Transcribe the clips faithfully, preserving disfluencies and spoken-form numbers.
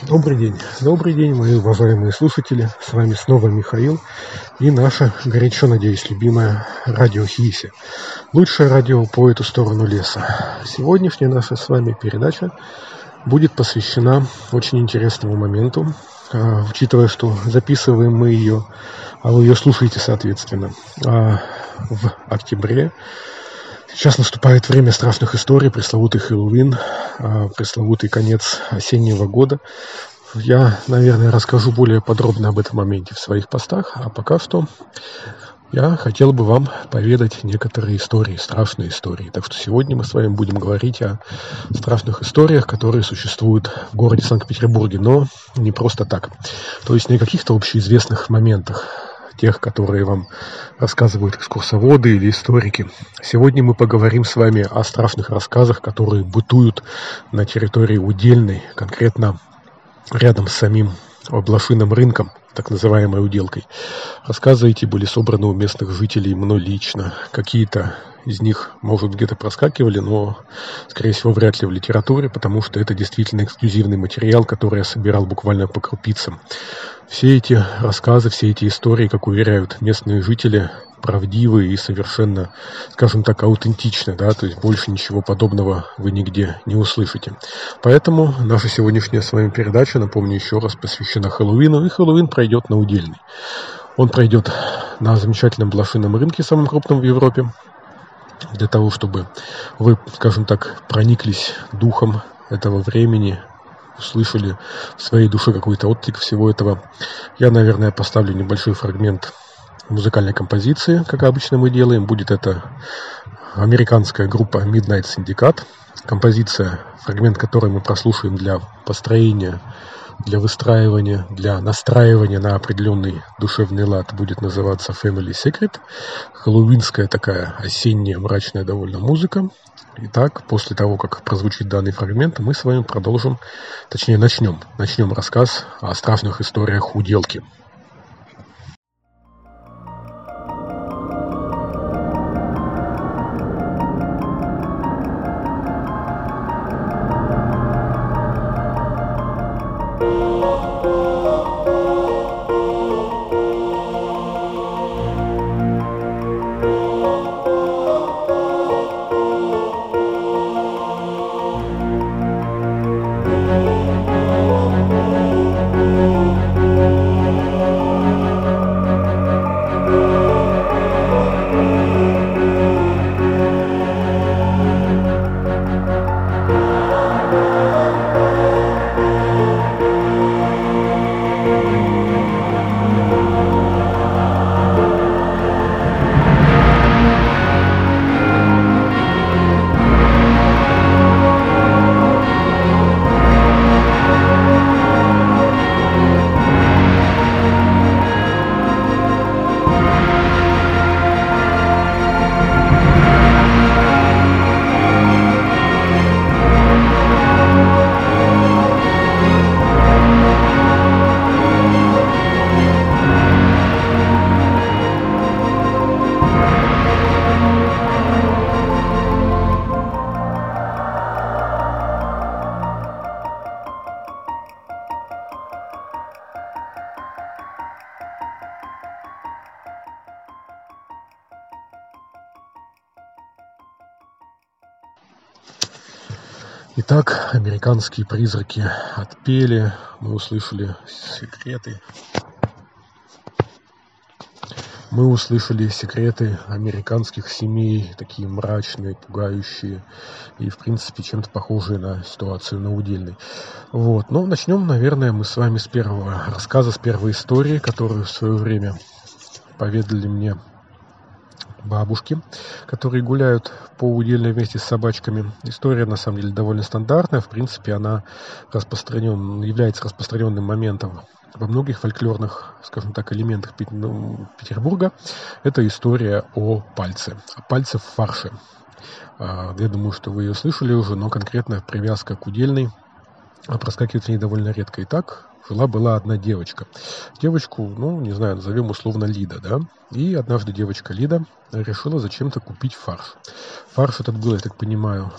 Добрый день, добрый день, мои уважаемые слушатели. С вами снова Михаил и наша, горячо надеюсь, любимая радио Хииси. Лучшее радио по эту сторону леса. Сегодняшняя наша с вами передача будет посвящена очень интересному моменту, а, учитывая, что записываем мы ее, а вы ее слушаете, соответственно, а, в октябре. Сейчас наступает время страшных историй, пресловутый Хэллоуин, а, пресловутый конец осеннего года. Я, наверное, расскажу более подробно об этом моменте в своих постах, а пока что я хотел бы вам поведать некоторые истории, страшные истории. Так что сегодня мы с вами будем говорить о страшных историях, которые существуют в городе Санкт-Петербурге, но не просто так. То есть не о каких-то общеизвестных моментах, тех, которые вам рассказывают экскурсоводы или историки. Сегодня мы поговорим с вами о страшных рассказах, которые бытуют на территории Удельной, конкретно рядом с самим блошиным рынком, так называемой Уделкой. Рассказы эти были собраны у местных жителей мной лично. Какие-то из них, может, где-то проскакивали, но, скорее всего, вряд ли в литературе, потому что это действительно эксклюзивный материал, который я собирал буквально по крупицам. Все эти рассказы, все эти истории, как уверяют местные жители, правдивые и совершенно, скажем так, аутентичны, да, то есть больше ничего подобного вы нигде не услышите. Поэтому наша сегодняшняя с вами передача, напомню еще раз, посвящена Хэллоуину, и Хэллоуин пройдет на Удельной. Он пройдет на замечательном блошином рынке, самом крупном в Европе, для того, чтобы вы, скажем так, прониклись духом этого времени, услышали в своей душе какой-то отклик всего этого. Я, наверное, поставлю небольшой фрагмент музыкальной композиции, как обычно мы делаем. Будет это американская группа Midnight Syndicate. Композиция, фрагмент которой мы прослушаем для построения, для выстраивания, для настраивания на определенный душевный лад, будет называться Family Secret. Хэллоуинская такая осенняя, мрачная довольно музыка. Итак, после того, как прозвучит данный фрагмент, мы с вами продолжим, точнее начнем, начнем рассказ о страшных историях Уделки. Итак, американские призраки отпели, мы услышали секреты. Мы услышали секреты американских семей, такие мрачные, пугающие и, в принципе, чем-то похожие на ситуацию на Удельной. Вот. Но начнем, наверное, мы с вами с первого рассказа, с первой истории, которую в свое время поведали мне бабушки, которые гуляют по Удельной вместе с собачками. История, на самом деле, довольно стандартная. В принципе, она распространен, является распространенным моментом во многих фольклорных, скажем так, элементах Петербурга. Это история о пальце, о пальце в фарше. Я думаю, что вы ее слышали уже, но конкретно привязка к Удельной проскакивает в ней довольно редко. Итак, жила-была одна девочка. Девочку, ну, не знаю, назовем условно Лида, да? И однажды девочка Лида решила зачем-то купить фарш. Фарш этот был, я так понимаю,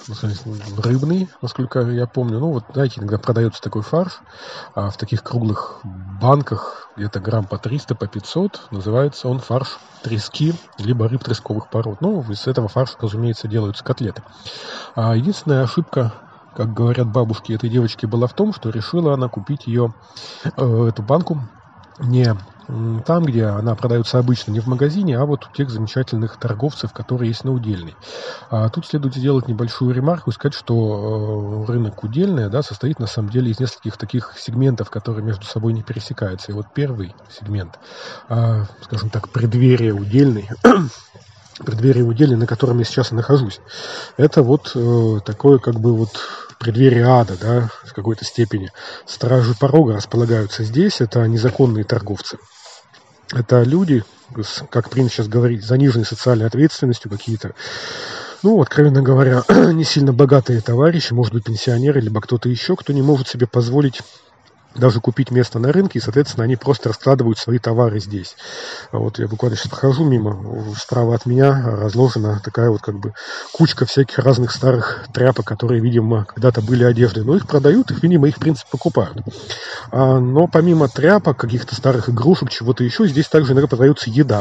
рыбный, насколько я помню. Ну, вот, знаете, иногда продается такой фарш а в таких круглых банках, где-то грамм по триста, по пятьсот. Называется он фарш трески, либо рыб тресковых пород. Ну, из этого фарша, разумеется, делаются котлеты. А единственная ошибка, как говорят бабушки, этой девочки была в том, что решила она купить ее, э, эту банку, не там, где она продается обычно, не в магазине, а вот у тех замечательных торговцев, которые есть на удельной. А тут следует сделать небольшую ремарку и сказать, что э, рынок удельный, да, состоит на самом деле из нескольких таких сегментов, которые между собой не пересекаются. И вот первый сегмент, э, скажем так, преддверие удельный, преддверие удельной, на котором я сейчас и нахожусь, это вот э, такое как бы вот преддверие ада, да, в какой-то степени. Стражи порога располагаются здесь, это незаконные торговцы. Это люди, как принято сейчас говорить, с заниженной социальной ответственностью, какие-то, ну, откровенно говоря, не сильно богатые товарищи, может быть, пенсионеры, либо кто-то еще, кто не может себе позволить даже купить место на рынке, и, соответственно, они просто раскладывают свои товары здесь. Вот я буквально сейчас прохожу мимо, справа от меня разложена такая вот как бы кучка всяких разных старых тряпок, которые, видимо, когда-то были одеждой. Но их продают, их, видимо, их, в принципе, покупают. А, но помимо тряпок, каких-то старых игрушек, чего-то еще, здесь также иногда продается еда.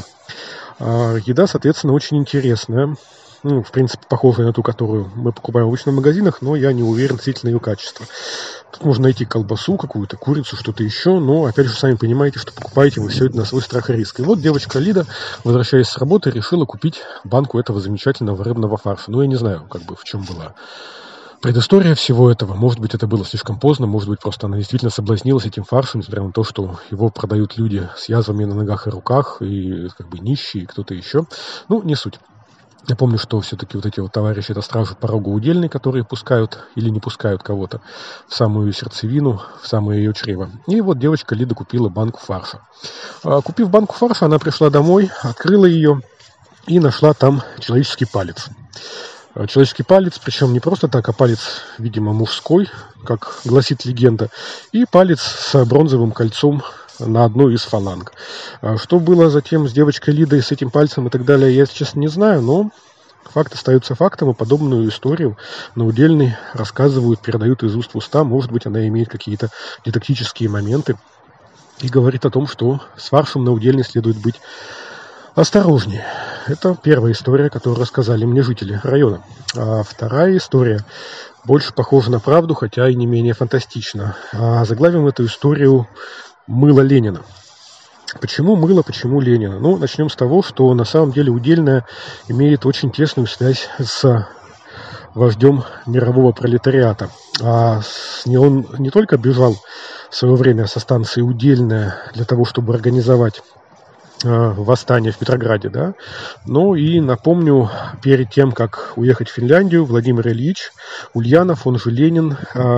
А, еда, соответственно, очень интересная. Ну, в принципе, похожая на ту, которую мы покупаем обычно в магазинах, но я не уверен относительно ее качества. Тут можно найти колбасу какую-то, курицу, что-то еще, но, опять же, сами понимаете, что покупаете вы все это на свой страх и риск. И вот девочка Лида, возвращаясь с работы, решила купить банку этого замечательного рыбного фарша. Ну, я не знаю, как бы в чем была предыстория всего этого. Может быть, это было слишком поздно, может быть, просто она действительно соблазнилась этим фаршем, несмотря на то, что его продают люди с язвами на ногах и руках, и как бы нищие, и кто-то еще. Ну, не суть. Я помню, что все-таки вот эти вот товарищи, это стражи порога удельной, которые пускают или не пускают кого-то в самую сердцевину, в самое ее чрево. И вот девочка Лида купила банку фарша. А, купив банку фарша, она пришла домой, открыла ее и нашла там человеческий палец. Человеческий палец, причем не просто так, а палец, видимо, мужской, как гласит легенда, и палец с бронзовым кольцом на одной из фаланг. Что было затем с девочкой Лидой, с этим пальцем и так далее, я, если честно, не знаю, но факт остается фактом, и подобную историю на удельной рассказывают, передают из уст в уста. Может быть, она имеет какие-то дидактические моменты и говорит о том, что с фаршем на удельной следует быть осторожнее. Это первая история, которую рассказали мне жители района. А вторая история больше похожа на правду, хотя и не менее фантастична. А заглавим эту историю «Мыло Ленина». Почему мыло, почему Ленина? Ну, начнем с того, что на самом деле удельная имеет очень тесную связь с вождем мирового пролетариата. А он не только бежал в свое время со станции Удельная для того, чтобы организовать восстание в Петрограде, да. Ну и напомню, перед тем, как уехать в Финляндию, Владимир Ильич Ульянов, он же Ленин,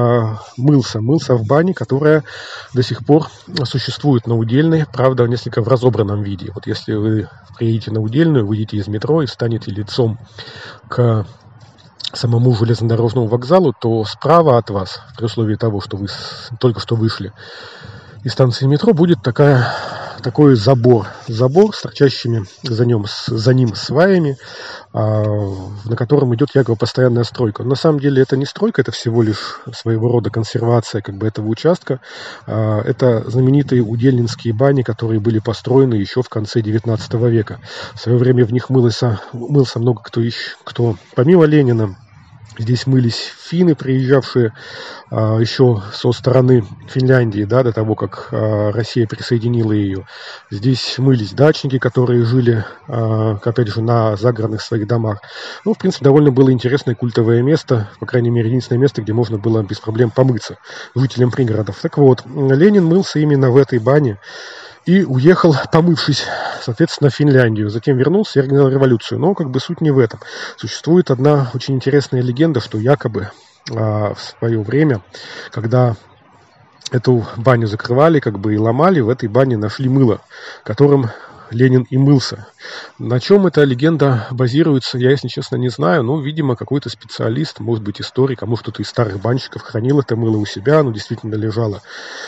мылся, мылся в бане, которая до сих пор существует на Удельной, правда, несколько в разобранном виде. Вот если вы приедете на Удельную, выйдете из метро и встанете лицом к самому железнодорожному вокзалу, то справа от вас, при условии того, что вы только что вышли из станции метро, будет такая, такой забор. Забор с торчащими за ним, за ним сваями, а, на котором идет якобы постоянная стройка. Но на самом деле это не стройка, это всего лишь своего рода консервация как бы этого участка. А, это знаменитые удельнинские бани, которые были построены еще в конце девятнадцатого века. В свое время в них мылся, мылся много кто, еще, кто помимо Ленина. Здесь мылись финны, приезжавшие а, еще со стороны Финляндии, да, до того, как а, Россия присоединила ее. Здесь мылись дачники, которые жили, а, опять же, на загородных своих домах. Ну, в принципе, довольно было интересное культовое место, по крайней мере, единственное место, где можно было без проблем помыться жителям пригородов. Так вот, Ленин мылся именно в этой бане и уехал, помывшись, соответственно, в Финляндию. Затем вернулся и организовал революцию. Но как бы суть не в этом. Существует одна очень интересная легенда, что якобы а, в свое время, когда эту баню закрывали, как бы и ломали, в этой бане нашли мыло, которым Ленин и мылся. На чем эта легенда базируется, я, если честно, не знаю. Но, видимо, какой-то специалист, может быть, историк, а может, кто-то из старых банщиков хранил это мыло у себя, оно действительно лежало.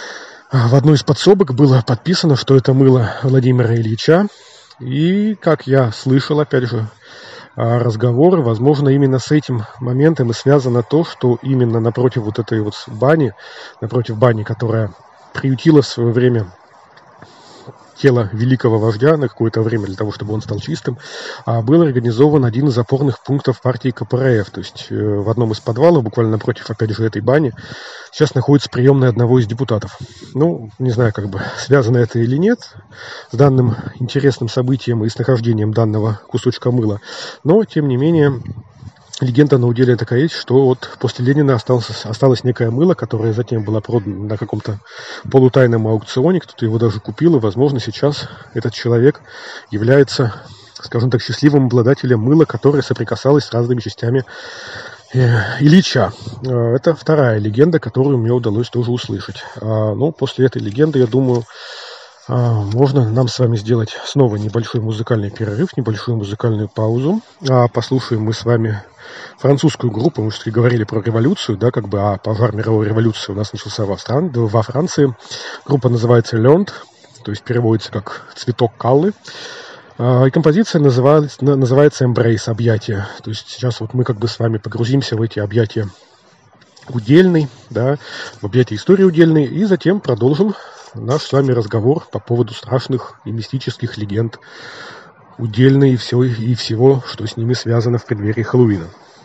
В одной из подсобок было подписано, что это мыло Владимира Ильича. И, как я слышал, опять же, разговоры. Возможно, именно с этим моментом и связано то, что именно напротив вот этой вот бани, напротив бани, которая приютила в свое время тело великого вождя на какое-то время для того, чтобы он стал чистым, был организован один из опорных пунктов партии ка пэ эр эф. То есть в одном из подвалов, буквально напротив, опять же, этой бани, сейчас находится приемная одного из депутатов. Ну, не знаю, как бы связано это или нет с данным интересным событием и с нахождением данного кусочка мыла, но, тем не менее, легенда на уделе такая есть, что вот после Ленина осталось, осталось некое мыло, которое затем было продано на каком-то полутайном аукционе, кто-то его даже купил, и, возможно, сейчас этот человек является, скажем так, счастливым обладателем мыла, которое соприкасалось с разными частями Ильича. Это вторая легенда, которую мне удалось тоже услышать. Ну, после этой легенды, я думаю, можно нам с вами сделать снова небольшой музыкальный перерыв, небольшую музыкальную паузу. Послушаем мы с вами французскую группу. Мы все-таки говорили про революцию, да, как бы, а пожар мировой революции у нас начался во, Фран... во Франции. Группа называется «Лёнд», то есть переводится как «цветок каллы». И композиция называется, называется «Эмбрейс», «объятие». То есть сейчас вот мы как бы с вами погрузимся в эти объятия удельной, да, в объятия истории удельной, и затем продолжим наш с вами разговор по поводу страшных и мистических легенд удельной и, все, и всего, что с ними связано в преддверии Хэллоуина.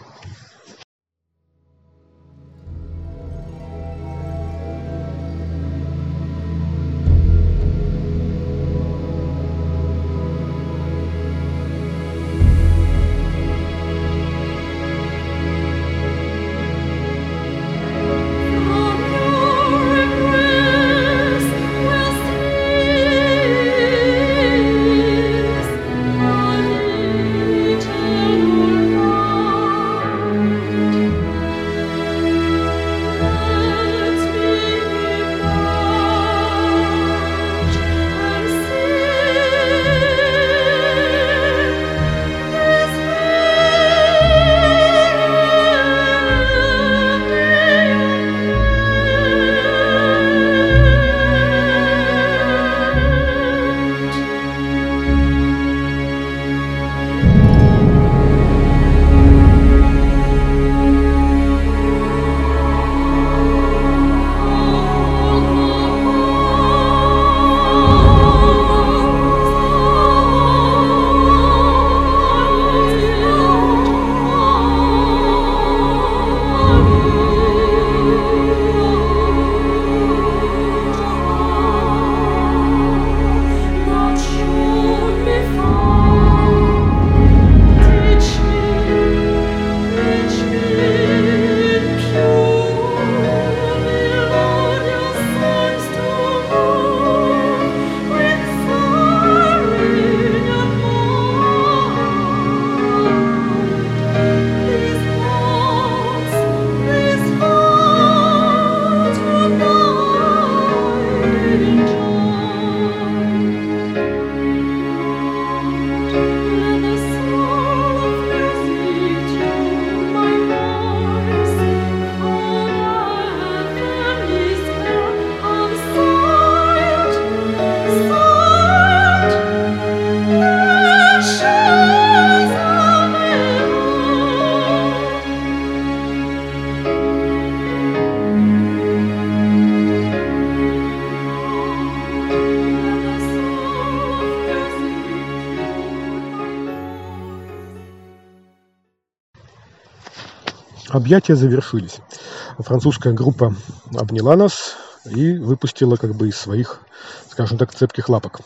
Объятия завершились. Французская группа обняла нас и выпустила как бы из своих, скажем так, цепких лапок.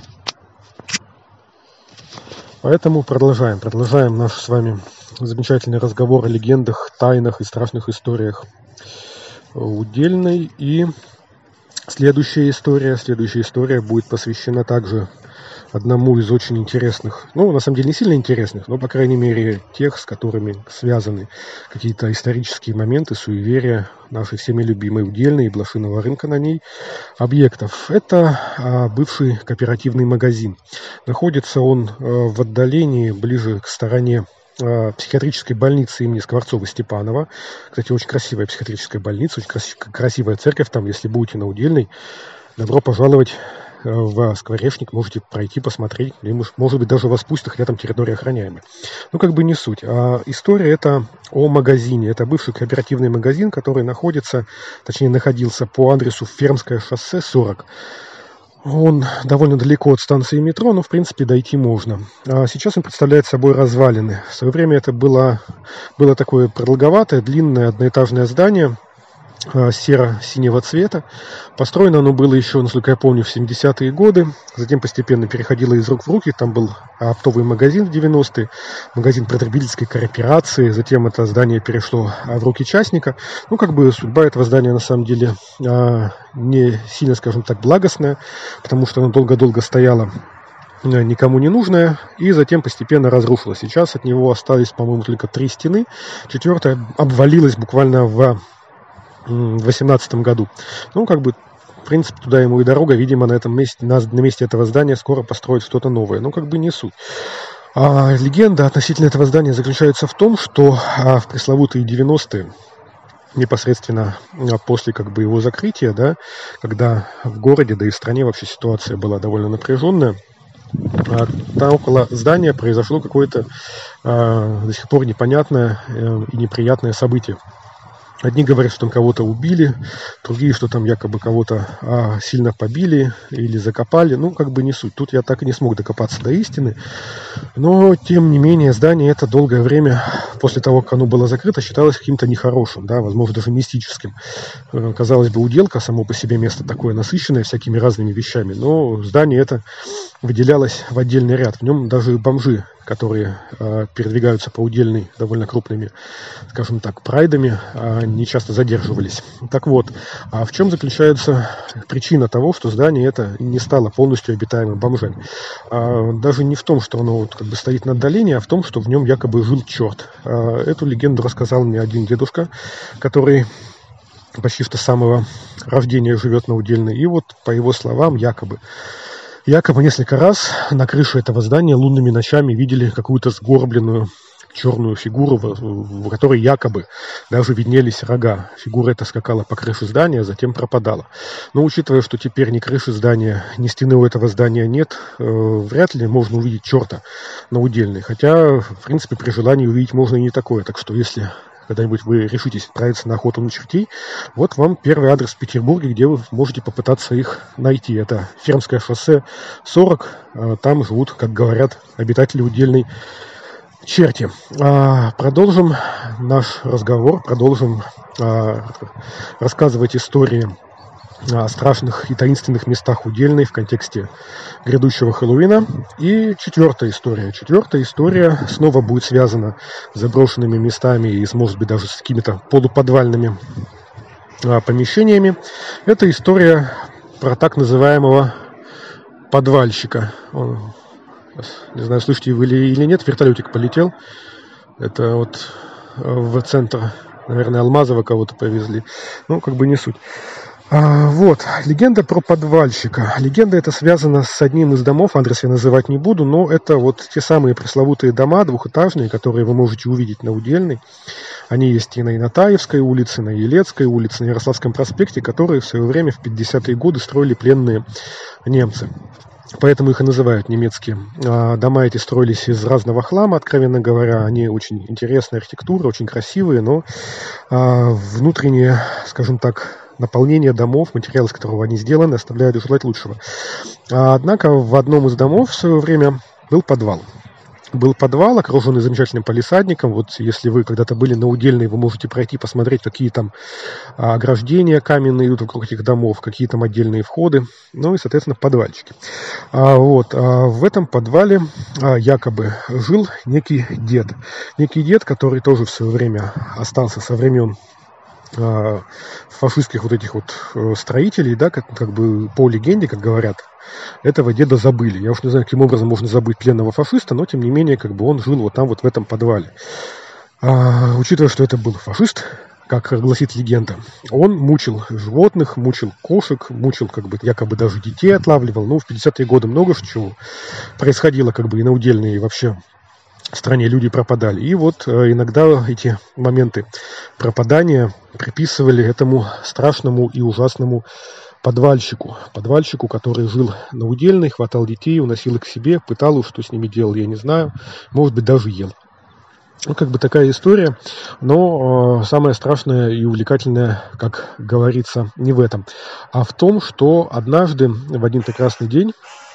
Поэтому продолжаем. Продолжаем наш с вами замечательный разговор о легендах, тайнах и страшных историях удельной. И следующая история, следующая история будет посвящена также одному из очень интересных, ну, на самом деле не сильно интересных, но, по крайней мере, тех, с которыми связаны какие-то исторические моменты, суеверия нашей всеми любимой удельной и блошиного рынка на ней объектов. Это а, бывший кооперативный магазин. Находится он а, в отдалении, ближе к стороне а, психиатрической больницы имени Скворцова-Степанова. Кстати, очень красивая психиатрическая больница, очень крас- красивая церковь там, если будете на удельной. Добро пожаловать в скворечник, можете пройти, посмотреть, и, может быть, даже вас пустят, хотя там территория охраняемая. Ну, как бы не суть. А история это о магазине. Это бывший кооперативный магазин, который находится, точнее, находился по адресу Фермское шоссе сорок. Он довольно далеко от станции метро, но, в принципе, дойти можно. А сейчас он представляет собой развалины. В свое время это было, было такое продолговатое, длинное одноэтажное здание серо-синего цвета. Построено оно было еще, насколько я помню, в семидесятые годы. Затем постепенно переходило из рук в руки. Там был оптовый магазин в девяностые, магазин потребительской кооперации. Затем это здание перешло в руки частника. Ну, как бы судьба этого здания на самом деле не сильно, скажем так, благостная, потому что оно долго-долго стояло никому не нужное, и затем постепенно разрушилось. Сейчас от него остались, по-моему, только три стены. Четвертая обвалилась буквально в в восемнадцатом году. Ну, как бы, в принципе, туда ему и дорога. Видимо, на этом месте, на, на месте этого здания скоро построят что-то новое. Ну, как бы не суть. А легенда относительно этого здания заключается в том, что а, в пресловутые девяностые, непосредственно после как бы его закрытия, да, когда в городе, да и в стране вообще ситуация была довольно напряженная, а, там около здания произошло какое-то а, до сих пор непонятное а, и неприятное событие. Одни говорят, что там кого-то убили, другие, что там якобы кого-то а, сильно побили или закопали. Ну, как бы не суть. Тут я так и не смог докопаться до истины. Но, тем не менее, здание это долгое время, после того, как оно было закрыто, считалось каким-то нехорошим, да, возможно, даже мистическим. Казалось бы, уделка, само по себе место такое насыщенное всякими разными вещами. Но здание это выделялось в отдельный ряд. В нем даже бомжи, которые э, передвигаются по удельной довольно крупными, скажем так, прайдами, э, не часто задерживались. Так вот, а в чем заключается причина того, что здание это не стало полностью обитаемым бомжами? А, даже не в том, что оно вот, как бы стоит на отдалении, а в том, что в нем якобы жил черт. А, эту легенду рассказал мне один дедушка, который почти что с самого рождения живет на удельной. И вот, по его словам, якобы Якобы несколько раз на крыше этого здания лунными ночами видели какую-то сгорбленную черную фигуру, в которой якобы даже виднелись рога. Фигура эта скакала по крыше здания, затем пропадала. Но учитывая, что теперь ни крыши здания, ни стены у этого здания нет, вряд ли можно увидеть черта на удельной. Хотя, в принципе, при желании увидеть можно и не такое. Так что, если когда-нибудь вы решитесь отправиться на охоту на чертей, вот вам первый адрес в Петербурге, где вы можете попытаться их найти. Это Фермское шоссе сорок. Там живут, как говорят, обитатели удельной черти. Продолжим наш разговор, продолжим рассказывать истории о страшных и таинственных местах удельной в контексте грядущего Хэллоуина. И четвертая история. Четвертая история снова будет связана с заброшенными местами и, может быть, даже с какими-то полуподвальными а, помещениями. Это история про так называемого подвальщика. Он, не знаю, слышите вы или нет, вертолетик полетел. Это вот в центр, наверное, Алмазова кого-то повезли. Ну, как бы не суть. А, вот, легенда про подвальщика. Легенда эта связана с одним из домов, адрес я называть не буду, но это вот те самые пресловутые дома двухэтажные, которые вы можете увидеть на Удельной. Они есть и на Инатаевской улице, на Елецкой улице, на Ярославском проспекте, которые в свое время в пятидесятые годы строили пленные немцы. Поэтому их и называют немецкие. А, дома эти строились из разного хлама, откровенно говоря. Они очень интересная архитектура, очень красивые, но а, внутренние, скажем так, наполнение домов, материал, из которого они сделаны, оставляет желать лучшего. А, однако в одном из домов в свое время был подвал. Был подвал, окруженный замечательным палисадником. Вот если вы когда-то были на Удельной, вы можете пройти, посмотреть, какие там а, ограждения каменные идут вокруг этих домов, какие там отдельные входы, ну и, соответственно, подвальчики. А, вот, а в этом подвале а, якобы жил некий дед. Некий дед, который тоже в свое время остался со времен фашистских вот этих вот строителей, да, как, как бы по легенде, как говорят, этого деда забыли. Я уж не знаю, каким образом можно забыть пленного фашиста, но тем не менее, как бы он жил вот там вот в этом подвале. А, учитывая, что это был фашист, как гласит легенда, он мучил животных, мучил кошек, мучил как бы якобы даже детей отлавливал. Ну, в пятидесятые годы много чего происходило, как бы и на Удельной, и вообще в стране люди пропадали. И вот э, иногда эти моменты пропадания приписывали этому страшному и ужасному подвальщику, подвальщику, который жил на Удельной, хватал детей, уносил их к себе, пытал их, что с ними делал, я не знаю, может быть, даже ел. Ну, как бы такая история, но э, самое страшное и увлекательное, как говорится, не в этом, а в том, что однажды, в один прекрасный день,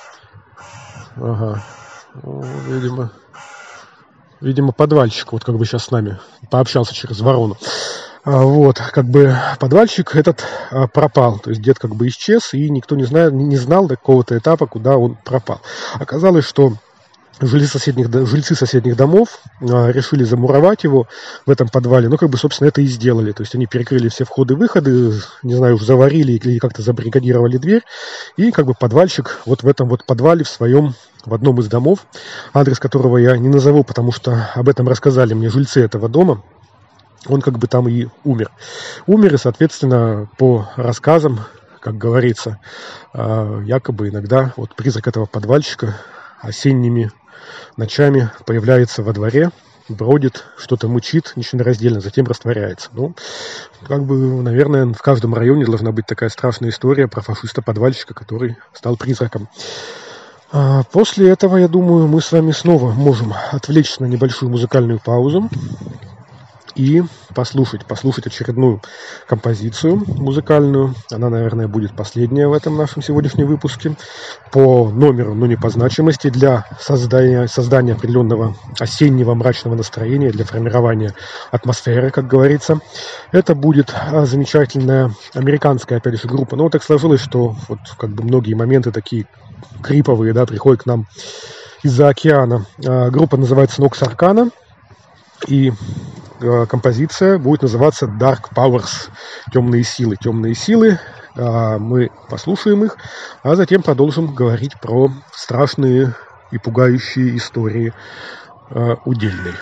ага, видимо, видимо, подвальщик, вот как бы сейчас с нами пообщался через ворону, а, вот, как бы подвальщик этот а, пропал, то есть дед как бы исчез, и никто не, знает, не знал до какого-то этапа, куда он пропал. Оказалось, что Жильцы соседних, жильцы соседних домов а, решили замуровать его в этом подвале. Ну, как бы, собственно, это и сделали. То есть они перекрыли все входы-выходы, не знаю, уж заварили или как-то забаррикадировали дверь. И как бы подвальщик вот в этом вот подвале в своем, в одном из домов, адрес которого я не назову, потому что об этом рассказали мне жильцы этого дома, он как бы там и умер. Умер, и, соответственно, по рассказам, как говорится, а, якобы иногда вот призрак этого подвальщика осенними ночами появляется во дворе, бродит, что-то мучит нечленораздельно, затем растворяется. Ну, как бы, наверное, в каждом районе должна быть такая страшная история про фашиста-подвальщика, который стал призраком. А после этого, я думаю, мы с вами снова можем отвлечься на небольшую музыкальную паузу и послушать, послушать очередную композицию музыкальную. Она, наверное, будет последняя в этом нашем сегодняшнем выпуске по номеру, но не по значимости, для создания, создания определенного осеннего мрачного настроения, для формирования атмосферы, как говорится. Это будет замечательная американская, опять же, группа. Но вот так сложилось, что вот как бы многие моменты такие криповые, да, приходят к нам из-за океана. Группа называется Nox Arcana, и композиция будет называться Dark Powers, темные силы, темные силы. Мы послушаем их, а затем продолжим говорить про страшные и пугающие истории Удельной.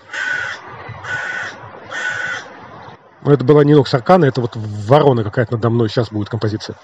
Это была не Nox Arcana, это вот ворона какая-то надо мной. Сейчас будет композиция.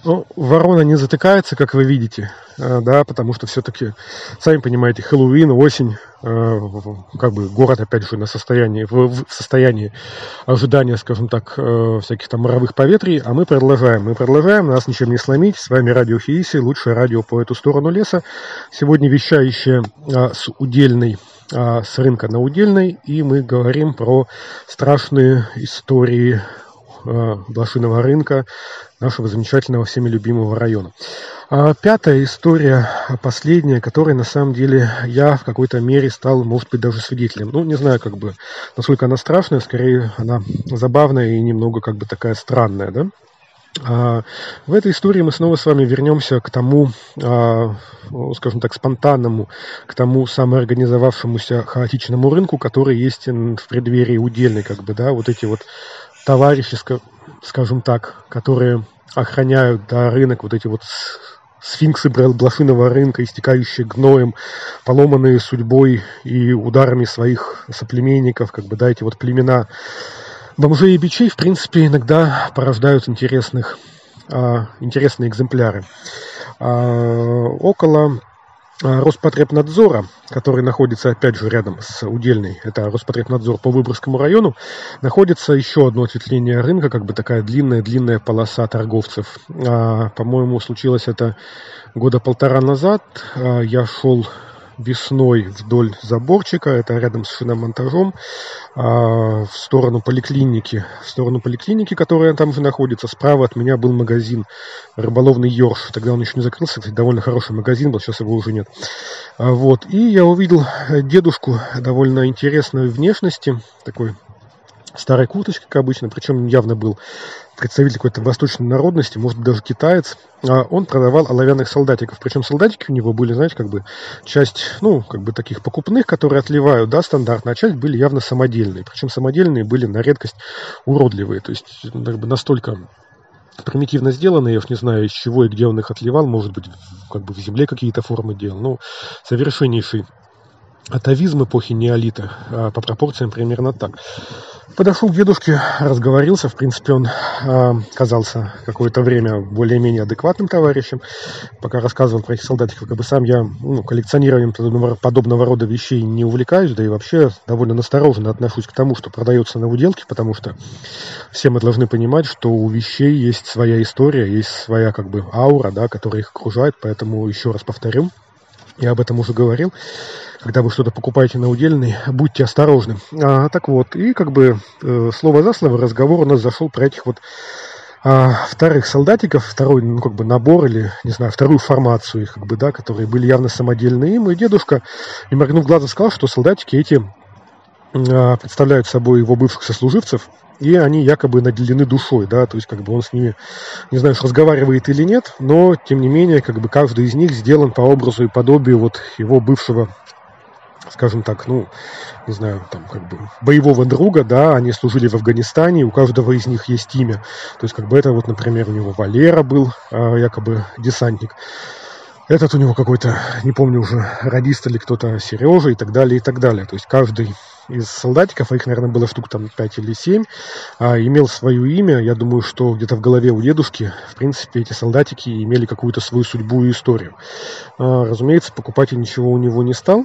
Ну, ворона не затыкается, как вы видите, да, потому что все-таки, сами понимаете, Хэллоуин, осень, как бы город, опять же, на состоянии, в, в состоянии ожидания, скажем так, всяких там моровых поветрий, а мы продолжаем, мы продолжаем, нас ничем не сломить, с вами радио Хииси, лучшее радио по эту сторону леса, сегодня вещающее с Удельной, с рынка на Удельной, и мы говорим про страшные истории блошиного рынка, нашего замечательного, всеми любимого района. А пятая история, последняя, которой на самом деле я в какой-то мере стал, может быть, даже свидетелем. Ну, не знаю, как бы, насколько она страшная, скорее она забавная и немного как бы такая странная, да. А в этой истории мы снова с вами вернемся к тому, а, скажем так, спонтанному, к тому самоорганизовавшемуся хаотичному рынку, который есть в преддверии Удельной, как бы, да, вот эти вот товарищи, скажем так, которые охраняют, да, рынок, вот эти вот сфинксы блошиного рынка, истекающие гноем, поломанные судьбой и ударами своих соплеменников, как бы, да, эти вот племена бомжей и бичей, в принципе, иногда порождают интересных, а, интересные экземпляры. А, около Роспотребнадзора, который находится, опять же, рядом с Удельной, это Роспотребнадзор по Выборгскому району, находится еще одно ответвление рынка, как бы такая длинная-длинная полоса торговцев. А, по-моему, случилось это года полтора назад. А, я шел весной вдоль заборчика, это рядом с шиномонтажом, в сторону поликлиники, в сторону поликлиники, которая там же находится. Справа от меня был магазин «Рыболовный Ёрш». Тогда он еще не закрылся, кстати, довольно хороший магазин был, сейчас его уже нет. Вот. И я увидел дедушку довольно интересной внешности, такой старой курточкой, как обычно, причем явно был представитель какой-то восточной народности, может быть, даже китаец. Он продавал оловянных солдатиков. Причем солдатики у него были, знаете, как бы часть, ну, как бы таких покупных, которые отливают, да, стандартно, а часть были явно самодельные. Причем самодельные были на редкость уродливые. То есть, как бы настолько примитивно сделанные, я уж не знаю, из чего и где он их отливал, может быть, как бы в земле какие-то формы делал. Ну, совершеннейший атовизм эпохи неолита, а по пропорциям примерно так. Подошел к дедушке, разговорился, в принципе, он э, казался какое-то время более-менее адекватным товарищем, пока рассказывал про этих солдатиков. Как бы сам я, ну, коллекционированием подобного, подобного рода вещей не увлекаюсь, да и вообще довольно настороженно отношусь к тому, что продается на уделке, потому что все мы должны понимать, что у вещей есть своя история, есть своя как бы аура, да, которая их окружает, поэтому еще раз повторю, я об этом уже говорил. Когда вы что-то покупаете на Удельной, будьте осторожны. А, так вот, и как бы э, слово за слово разговор у нас зашел про этих вот а, вторых солдатиков, второй, ну, как бы набор или, не знаю, вторую формацию их, как бы, да, которые были явно самодельные. И мой дедушка, не моргнув глазом, сказал, что солдатики эти а, представляют собой его бывших сослуживцев, и они якобы наделены душой, да, то есть как бы он с ними, не знаю, разговаривает или нет, но, тем не менее, как бы каждый из них сделан по образу и подобию вот его бывшего, скажем так, ну, не знаю, там, как бы, боевого друга, да, они служили в Афганистане, у каждого из них есть имя. То есть, как бы, это вот, например, у него Валера был, якобы, десантник. Этот у него какой-то, не помню уже, радист или кто-то, Сережа и так далее, и так далее. То есть, каждый из солдатиков, а их, наверное, было штук там пять или семь, имел свое имя. Я думаю, что где-то в голове у дедушки, в принципе, эти солдатики имели какую-то свою судьбу и историю. Разумеется, покупать я ничего у него не стал.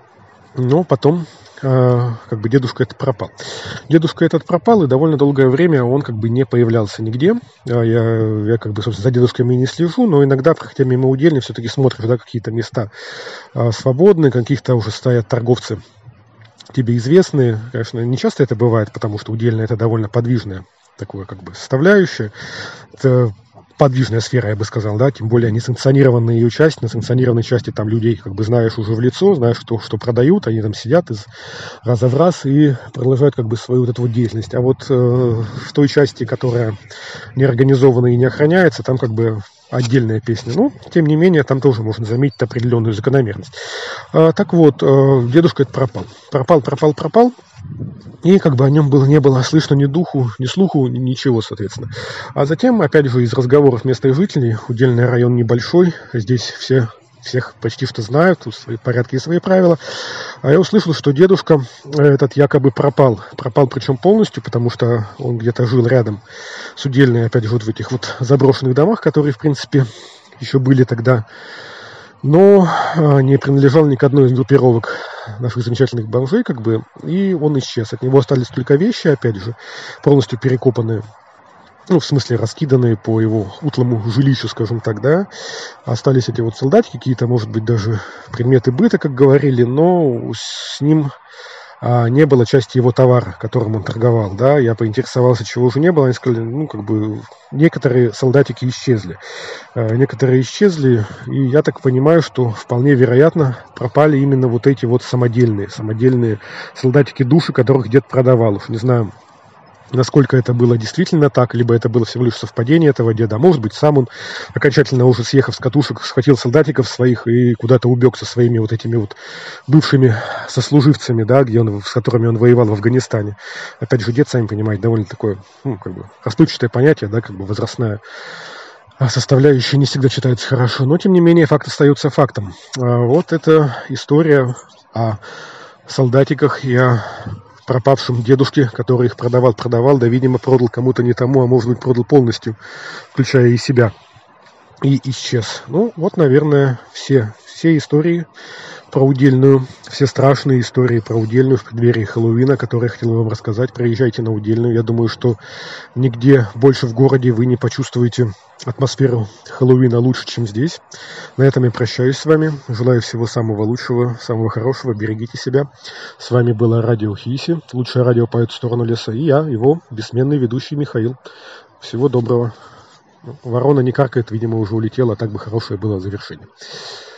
Но потом, э, как бы, дедушка этот пропал. Дедушка этот пропал, и довольно долгое время он, как бы, не появлялся нигде. Я, я как бы, собственно, за дедушками не слежу, но иногда, проходя мимо Удельной, все-таки смотришь, да, какие-то места э, свободные, каких-то уже стоят торговцы тебе известные. Конечно, не часто это бывает, потому что Удельная — это довольно подвижная такое, как бы, составляющая. Это подвижная сфера, я бы сказал, да, тем более несанкционированная ее часть, на санкционированной части там людей, как бы, знаешь уже в лицо, знаешь, кто что продают, они там сидят из раза в раз и продолжают, как бы, свою вот эту вот деятельность. А вот э, в той части, которая не организована и не охраняется, там, как бы, отдельная песня. Ну, тем не менее, там тоже можно заметить определенную закономерность. А, так вот, э, дедушка этот пропал. Пропал, пропал, пропал. И как бы о нем было, не было слышно ни духу, ни слуху, ни ничего, соответственно. А затем, опять же, из разговоров местных жителей, Удельный район небольшой, здесь все всех почти что знают, тут свои порядки и свои правила. А я услышал, что дедушка этот якобы пропал. Пропал причем полностью, потому что он где-то жил рядом с удельной, опять же, вот в этих вот заброшенных домах, которые, в принципе, еще были тогда, но не принадлежал ни к одной из группировок наших замечательных бомжей, как бы, и он исчез. От него остались только вещи, опять же, полностью перекопанные, ну, в смысле, раскиданные по его утлому жилищу, скажем так, да. Остались эти вот солдатики, какие-то, может быть, даже предметы быта, как говорили, но с ним а, не было части его товара, которым он торговал, да. Я поинтересовался, чего уже не было, они сказали, ну, как бы, некоторые солдатики исчезли. А, некоторые исчезли, и я так понимаю, что вполне вероятно пропали именно вот эти вот самодельные, самодельные солдатики души, которых дед продавал. Уж не знаю, насколько это было действительно так, либо это было всего лишь совпадение этого деда. Может быть, сам он, окончательно уже съехав с катушек, схватил солдатиков своих и куда-то убег со своими вот этими вот бывшими сослуживцами, да, где он, с которыми он воевал в Афганистане. Опять же, дед, сами понимаете, довольно такое, ну, как бы, расплывчатое понятие, да, как бы возрастная составляющая не всегда читается хорошо, но, тем не менее, факт остается фактом. А вот эта история о солдатиках и о пропавшем дедушке, который их продавал, продавал, да, видимо, продал кому-то не тому, а может быть, продал полностью, включая и себя, и исчез. Ну, вот, наверное, все, все истории про удельную, все страшные истории про удельную в преддверии Хэллоуина, которые я хотел вам рассказать. Приезжайте на удельную. Я думаю, что нигде больше в городе вы не почувствуете атмосферу Хэллоуина лучше, чем здесь. На этом я прощаюсь с вами. Желаю всего самого лучшего, самого хорошего. Берегите себя. С вами было радио Хииси, лучшее радио по эту сторону леса. И я, его бессменный ведущий Михаил. Всего доброго. Ворона не каркает, видимо, уже улетела, а так бы хорошее было завершение.